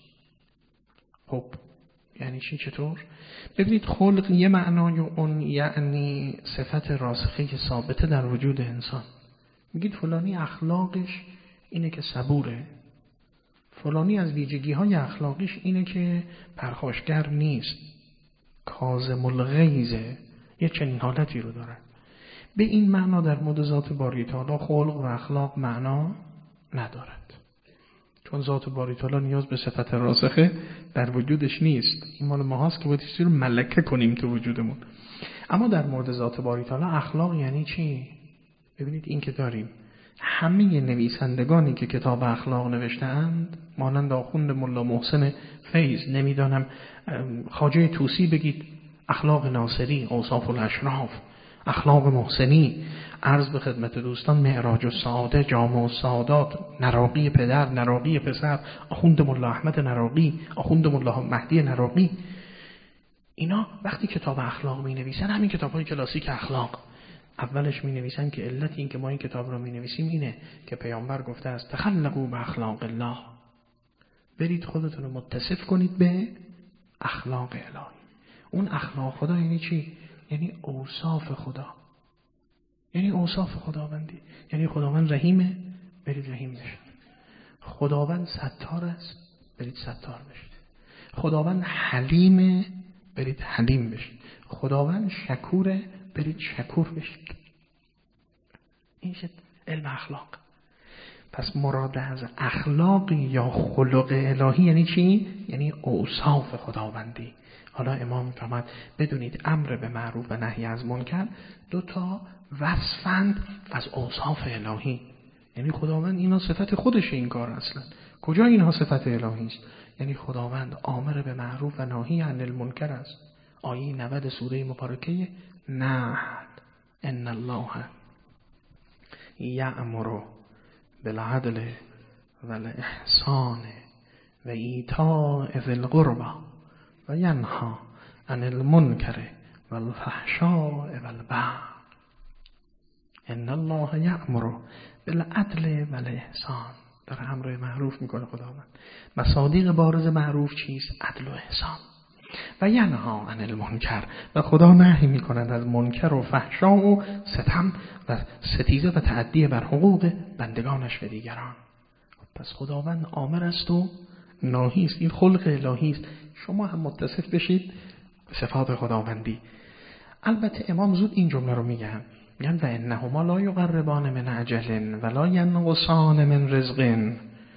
خب یعنی چی؟ چطور؟ ببینید خلق یه معنای اون یعنی صفت راسخه ثابته در وجود انسان. میگید فلانی اخلاقش اینه که صبوره، فلانی از ویژگی‌های اخلاقیش اینه که پرخاشگر نیست، کاظم الغیظه، یه چنین حالتی رو داره. به این معنا در مورد ذات باری تعالی خلق و اخلاق معنا ندارد، چون ذات باری تعالی نیاز به صفت راسخه در وجودش نیست. این مال ما هست که باید چیزی رو ملکه کنیم تو وجودمون. اما در مورد ذات باری تعالی اخلاق یعنی چی؟ ببینید این که داریم همه نویسندگانی که کتاب اخلاق نوشته‌اند، مانند آخوند ملا محسن فیض، نمیدانم خواجه طوسی بگید اخلاق ناصری، اوصاف الاشراف، اخلاق محسنی، عرض به خدمت دوستان معراج السعاده، جامع السعادات، نراقی پدر، نراقی پسر، آخوند ملا احمد نراقی، آخوند ملا مهدی نراقی، اینا وقتی کتاب اخلاق می نویسن، همین کتاب‌های کلاسیک اخلاق، اولش می نویسن که علت این که ما این کتاب رو می نویسیم اینه که پیامبر گفته است تخلقوا باخلاق الله، برید خودتون رو متصف کنید به اخلاق الهی. اون اخلاق خدا یعنی چی؟ یعنی اوصاف خدا، یعنی اوصاف خداوندی. یعنی خداوند رحیمه، برید رحیم بشید. خداوند ستار است، برید ستار بشید. خداوند حلیمه، برید حلیم بشید. خداوند شکوره، برید شکور بشید. این شد علم اخلاق. پس مراد از اخلاق یا خلق الهی یعنی چی؟ یعنی اوصاف خداوندی. حالا امام فرمود بدونید امر به معروف و نهی از منکر دو تا وصفند از اوصاف الهی. یعنی خداوند اینا صفت خودشه، این کار اصلا کجا اینها صفت الهی است؟ یعنی خداوند امر به معروف و نهی عن المنکر است. آیه 90 سوره مبارکه نحل ان الله یأمر بالعدل والاحسان و ایتاء ذی القربى و ینهی عن المنکر والفحشاء والبغی. ان الله یأمر بالعدل والاحسان، داره امر معروف میکنه خداوند. مصادیق بارز معروف چیست؟ عدل و احسان. و ینهی عن المنکر، و خدا نهی میکند از منکر و فحشا و ستم و ستیزه و تعدی بر حقوق بندگانش و دیگران. پس خداوند آمر است و ناهی است. این خلق الهی است. شما هم متصف بشید به صفات خداوندی. البته امام زود این جمله رو میگن و انهما لا یقربان من اجل ولا ینقصان من رزق.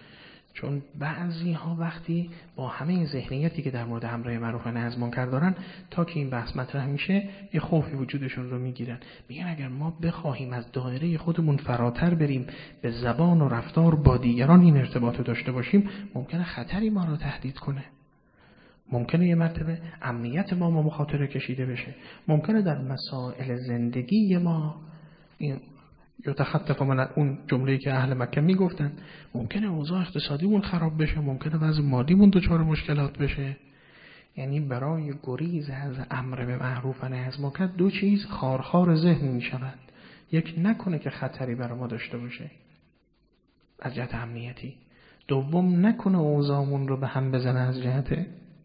چون بعضی ها وقتی با همه ذهنیتی که در مورد امر معروف و نهی از منکر دارن، تا که این بحث مطرح میشه یه خوفی وجودشون رو میگیرن. میگن اگر ما بخواهیم از دایره خودمون فراتر بریم، به زبان و رفتار با دیگران این ارتباط رو داشته باشیم، ممکنه خطری ما رو تهدید کنه. ممکنه یه مرتبه امنیت ما مخاطره کشیده بشه. ممکنه در مسائل زندگی ما این یتخطف من، اون جمله‌ای که اهل مکه میگفتن، ممکنه اوضاع اقتصادیمون خراب بشه، ممکنه وضع مالیمون دچار مشکلات بشه. یعنی برای گریز از امر به معروف و نهی از منکر دو چیز خارخار ذهن میشوند. یک، نکنه که خطری برای ما داشته باشه از جهت امنیتی. دوم، نکنه اوضاعمون رو به هم بزنه از جهت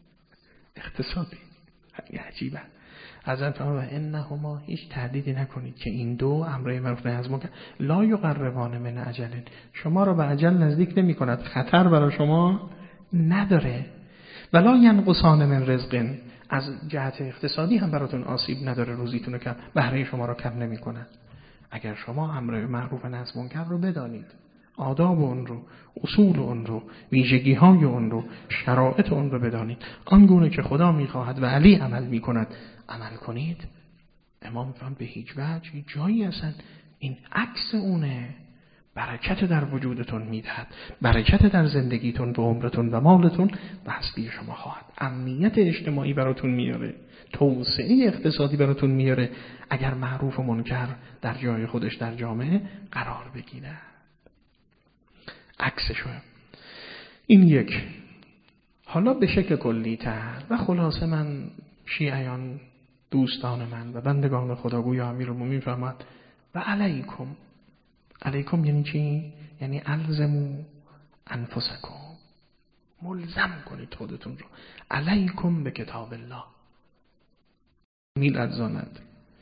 اقتصادی. عجیبه. حضرت فرمود انهما، هیچ تردیدی نکنید که این دو امر معروف و نهی از منکر لا یقربان من اجل، شما رو به اجل نزدیک نمی کند، خطر برای شما نداره. ولا ینقصان من رزق، از جهت اقتصادی هم براتون آسیب نداره، روزیتون رو کم، بهره شما رو کم نمی کند. اگر شما امر معروف و نهی از منکر رو بدانید، آداب اون رو، اصول اون رو، ویژگی‌های اون رو، شرایط اون رو بدانید، آنگونه که خدا می‌خواهد و علی عمل می‌کند عمل کنید. امام فرمان به هیچ وجه هیچ جایی اصلا این عکس اونه. برکت در وجودتون میدهد، برکت در زندگیتون و عمرتون و مالتون و حسبی شما خواهد. امنیت اجتماعی براتون میاره، توسعه اقتصادی براتون میاره اگر معروف و منکر در جای خودش در جامعه قرار بگیره. عکسشه. این یک. حالا به شکل کلی تر و خلاصه من شیعیان دوستان من و بندگان خداگوی امیرالمومنین فرمود و علیکم. علیکم یعنی چی؟ یعنی الزموا انفسکم، ملزم کنید خودتون رو. علیکم به کتاب الله. میلرزاند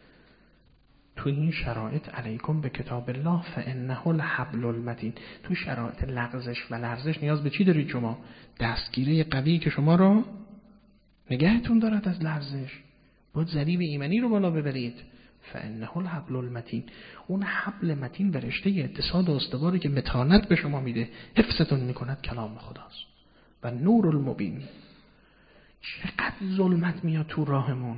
تو این شرایط علیکم به کتاب الله فانه الحبل المتین. تو شرایط لغزش و لرزش نیاز به چی دارید شما؟ دستگیره قوی که شما رو نگهتون دارد از لرزش. باید ضریب ایمنی رو بالا ببرید. فانه الحبل المتین، اون حبل متین و رشته اتصال و استواری که متانت به شما میده، حفظتون میکند کلام خداست. و نور المبین. چقدر ظلمت میاد تو راهمون،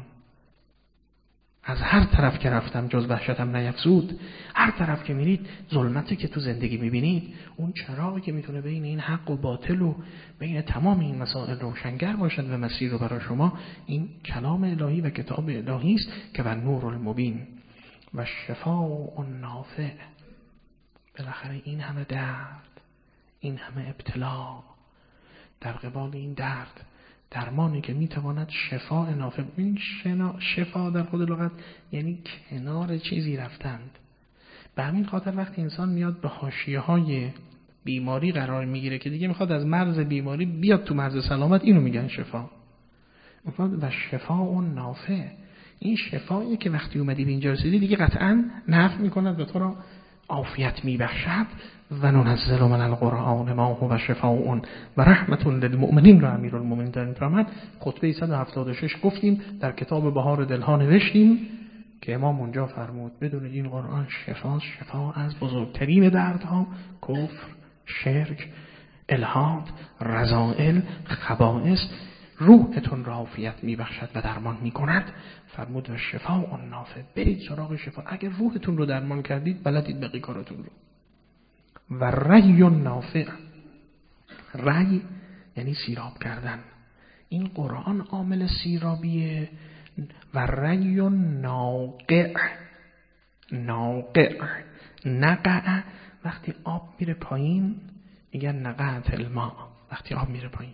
از هر طرف که رفتم جز وحشتم نیفزود. هر طرف که میرید ظلمتی که تو زندگی میبینید، اون چراغی که میتونه بین این حق و باطل و بین تمام این مسائل روشنگر باشد و مسیر رو برای شما، این کلام الهی و کتاب الهی است که و نور المبین و شفاء النافع. بالاخره این همه درد، این همه ابتلا، در قبال این درد درمانی که میتواند شفاء نافع. این شفا در خود لغت یعنی کنار چیزی رفتند. به همین خاطر وقتی انسان میاد به حاشیه‌های بیماری قرار میگیره که دیگه میخواد از مرز بیماری بیاد تو مرز سلامت، اینو میگن شفا. و شفاء نافع، این شفایی که وقتی اومدی به اینجا رسیدی دیگه قطعاً نفع میکند و تو را عافیت میبخشد. و ننزل من القرآن ما هو شفاء و رحمت للمؤمنین رو امیرالمومنین در این فرمان خطبه 176 گفتیم، در کتاب بهار دلها نوشتیم که امام اونجا فرمود بدون این قرآن شفا از بزرگترین دردها، کفر، شرک، الحاد، رذائل، خبائث، روحتون را عافیت میبخشد و درمان میکند. فرمود و شفاء نافع، برید سراغ شفا. اگر روحتون رو درمان کردید بلدید بقیه کارتون رو. و رأی نافع، رأی یعنی سیراب کردن. این قرآن عامل سیرابیه. و رأی ناقع، نقع وقتی آب میره پایین میگن نقعت الماء، وقتی آب میره پایین.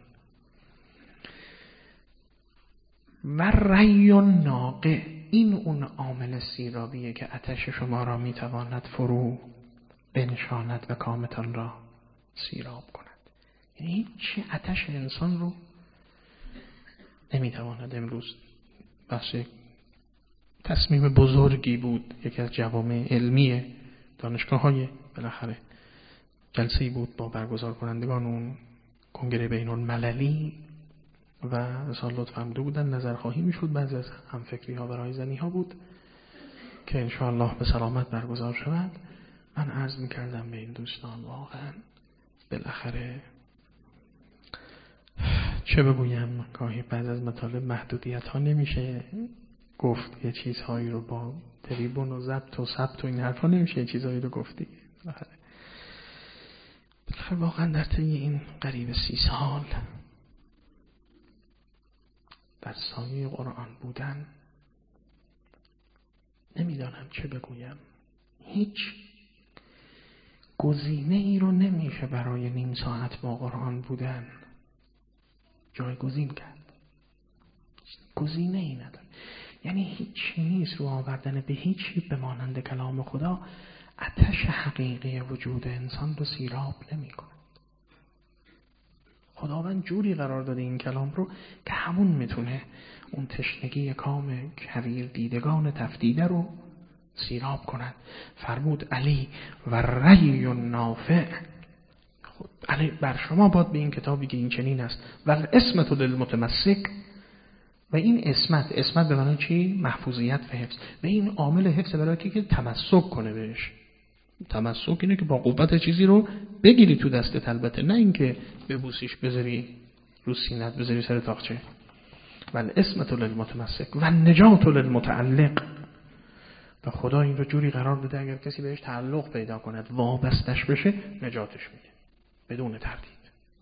و رأی ناقع، این اون عامل سیرابیه که آتش شما را میتواند فرو بنشاند و کامتان را سیراب کند. یعنی هیچ آتش انسان رو نمیتواند. امروز بحث تصمیم بزرگی بود، یکی از جوامع علمی دانشگاه‌های بالاخره جلسه‌ای بود با برگزار کنندگان اون کنگره بین‌المللی و اظهار لطف فرموده بودن نظرخواهی میشد. بعضی از همفکری‌ها و رایزنی‌ها بود که انشاءالله به سلامت برگزار شود. من عرض میکردم به این دوستان واقعا بالاخره چه بگویم، گاهی بعد از مطالب محدودیت ها نمیشه گفت، یه چیزهایی رو با تریبون و ضبط و ثبت و این حرفا نمیشه یه چیزهایی رو گفتی. بالاخره واقعا در طی این قریب 30 سال در سایه قرآن بودن نمیدانم چه بگویم. هیچ گزینه ای رو نمیشه برای نیم ساعت با قرآن بودن جایگزین کرد. گزینه ای نداره. یعنی هیچی نیست رو آوردن به هیچی به مانند کلام خدا آتش حقیقی وجود انسان رو سیراب نمی کند. خداوند جوری قرار داده این کلام رو که همون میتونه اون تشنگی کام کویر دیدگان تفدیده رو سیراب کند. فرمود علی و رأی نافع، خود علی بر شما باد به این کتابی که این چنین است و اسمت للمتمسک، و این اسمت به معنی چی؟ محفوظیت و حفظ. و این عامل حفظ برای که تمسک کنه بهش. تمسک اینه که با قوت چیزی رو بگیری تو دستت، البته نه اینکه ببوسیش بذاری رو سینت بذاری سر تاقچه. و اسمت للمتمسک و نجات للمتعلق، و خدا این رو جوری قرار داده اگر کسی بهش تعلق پیدا کند، وابستش بشه، نجاتش میده بدون تردید.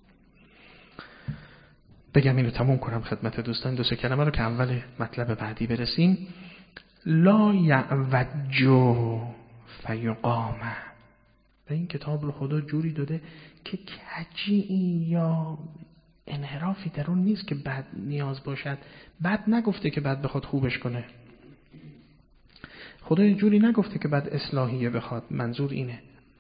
بگم اینو تموم کنم خدمت دوستان، 2 کلمه رو که اول مطلب بعدی برسیم. لا یعوج فیقام. و این کتاب رو خدا جوری داده که کجی یا انحرافی در اون نیست که بد نیاز باشد. بد نگفته که بد بخواد خوبش کنه. خدا یه جوری نگفته که بد اصلاحیه بخواد. منظور اینه.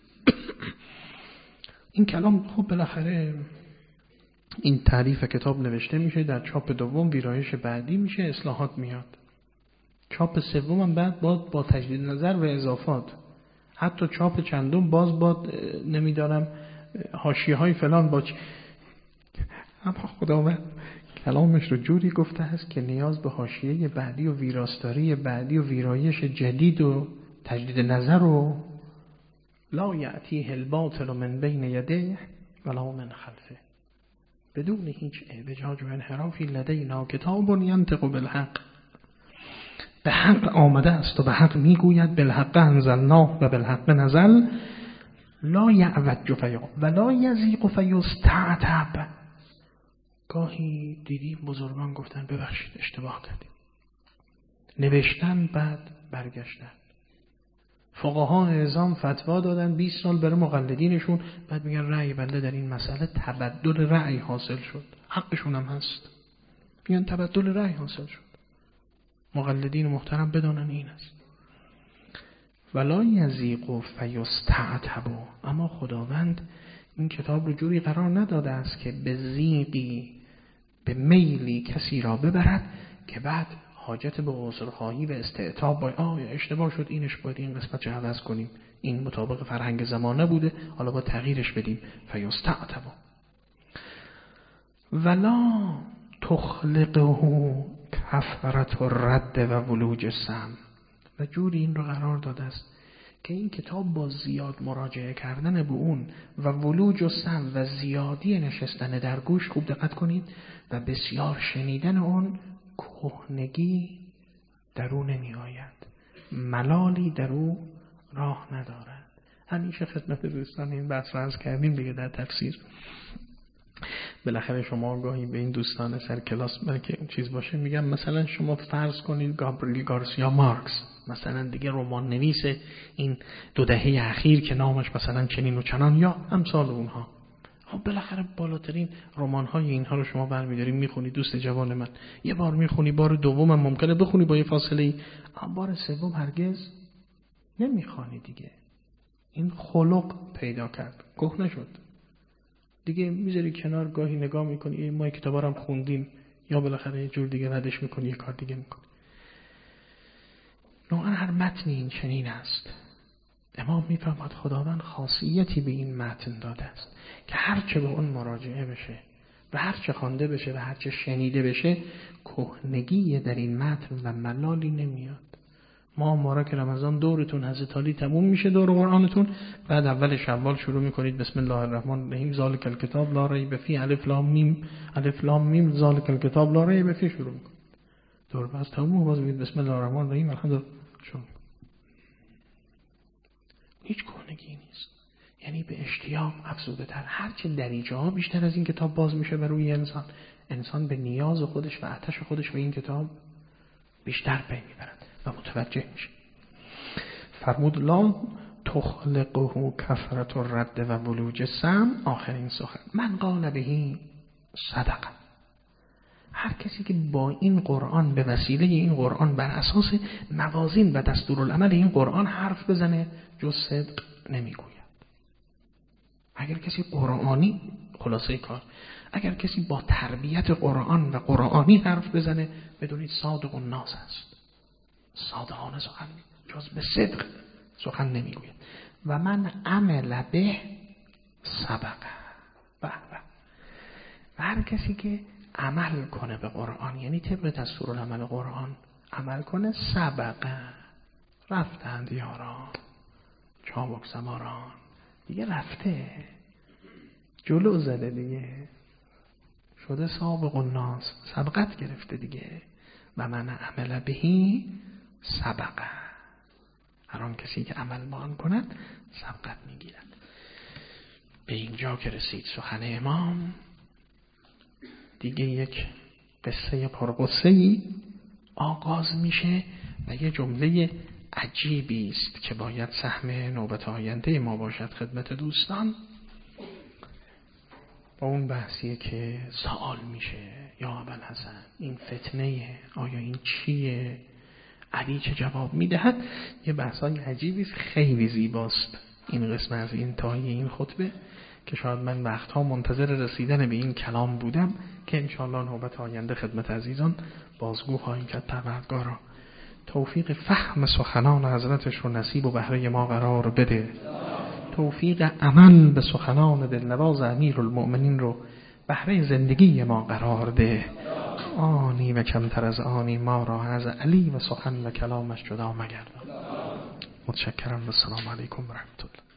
این کلام خوب بالاخره این تعریف کتاب نوشته میشه، در چاپ دوم ویرایش بعدی میشه، اصلاحات میاد. چاپ سوم هم بعد با تجدید نظر و اضافات، حتی چاپ چندم باز با نمیدارم حاشیه‌های فلان با اما خداوند کلامش رو جوری گفته هست که نیاز به حاشیه بعدی و ویراستاری بعدی و ویرایش جدید و تجدید نظر و لا یأتیه الباطل من بین یدیه ولا من خلفه، بدون هیچ اعوجاج و انحرافی لدینا کتاب ینطق بالحق، به حق آمده است و به حق میگوید، بالحق انزلناه و بالحق نزل، لا یعوج فیقام و لا یزیغ فیستعتب. گاهی دیدیم بزرگان گفتن ببخشید اشتباه کردیم، نوشتن بعد برگشتن. فقها اعظام فتوا دادن 20 سال برای مقلدینشون، بعد میگن رأی بنده در این مسئله تبدل رأی حاصل شد. حقشون هم هست، میگن تبدل رأی حاصل شد. مقلدین محترم بدانن این است. ولا یزیغ فیستعتب. اما خداوند این کتاب رو جوری قرار نداده است که به زیغی، به میلی کسی را ببرد که بعد حاجت به عذرخواهی و استعتاب باید اشتباه شد، اینش باید این قسمت رو عوض کنیم، این مطابق فرهنگ زمانه بوده، حالا باید تغییرش بدیم. فیستعتب. ولا تخلقه کفرت الرد و ولوج السم. و جوری این رو قرار داده است که این کتاب با زیاد مراجعه کردن به اون و ولوج و سم و زیادی نشستن در گوش، خوب دقت کنید، و بسیار شنیدن اون، کهنگی در او نمی آید، ملالی در او راه ندارد. همیشه خدمت دوستان این بحث رو عرض کردیم دیگه در تفسیر. بالاخره شما گاهی به این دوستان سر کلاس بلکه چیز باشه میگم، مثلا شما فرض کنید گابریل گارسیا مارکس مثلا دیگه رمان نویس این 2 دهه اخیر که نامش مثلا چنین و چنان یا امثال اونها، خب بالاخره بالاترین رمان‌های اینها رو شما برمی‌دارید میخونید. دوست جوان من، یه بار میخونی، بار دوم هم ممکنه بخونی با یه فاصله، اما بار سوم هرگز نمیخوانی دیگه. این خلق پیدا کرد، کهنه شد دیگه، میذاری کنار، گاهی نگاه میکنی ما کتابا رو هم خوندیم، یا بالاخره یه جور دیگه ردش میکنی، یه کار دیگه میکنی. نوعا هر متنی این چنین است. امام میفهمد خداوند خاصیتی به این متن داده است که هرچه به اون مراجعه بشه و هرچه خوانده بشه و هرچه شنیده بشه، کهنگی در این متن و ملالی نمیاد. ما مبارک رمضان دورتون حضرت علی تموم میشه، دور قرآنتون، بعد اول شوال شروع میکنید بسم الله الرحمن الرحیم، ذالک الکتاب لا ریب فیه، الف لام میم، الف لام میم، ذالک الکتاب لا ریب فیه، شروع میکنید دور، باز تموم، باز میگید بسم الله الرحمن الرحیم، الحمدلله، شروع. هیچ کهنگی نیست، یعنی به اشتیاق افزوده تر. هرچه دریجه ها بیشتر از این کتاب باز میشه بر روی انسان به نیاز خودش و آتش خودش به این کتاب بیشتر پی میبرد و متوجه میشه. فرمود لا تخلقه کفرت الرد و ولوج السم. آخرین سخن، من قال بهی صدقه. هر کسی که با این قرآن، به وسیله این قرآن، بر اساس موازین و دستورالعمل این قرآن حرف بزنه، جز صدق نمیگوید. اگر کسی قرآنی، خلاصه کار، اگر کسی با تربیت قرآن و قرآنی حرف بزنه، بدونید صادق الناس است، صادقانه سخن، جز به صدق سخن نمیگوید. و من عمل به سبقه. و هر کسی که عمل کنه به قرآن، یعنی طبق دستورالعمل قرآن عمل کنه، سبقه، رفتند یاران چابک سواران، دیگه رفته، جلو زده دیگه، شده سابق الناس، سبقت گرفته دیگه. و من عمل بهی سبقه. هر آن کسی که عمل با آن کند سبقت میگیرد. به اینجا که رسید سخن امام، دیگه یک قصه پرقصه‌ای آغاز میشه و یه جمله عجیبی است که باید سهم نوبت آینده ما باشد خدمت دوستان. با اون بحثیه که سوال میشه یا ابوالحسن این فتنه آیا این چیه؟ علی چه جواب میدهد؟ یه بحثای عجیبی است، خیلی زیباست این قسم از این تای این خطبه که شاید من وقتها منتظر رسیدن به این کلام بودم که انشاءالله نوبت آینده خدمت عزیزان بازگو خواهیم کرد. پروردگارا توفیق فهم سخنان حضرتش رو نصیب و بهره ما قرار بده، توفیق عمل به سخنان دلنواز امیرالمؤمنین رو بهره زندگی ما قرار ده. آنی و کمتر از آنی ما را از علی و سخن و کلامش جدا مگردان. متشکرم و السلام علیکم و رحمت الله.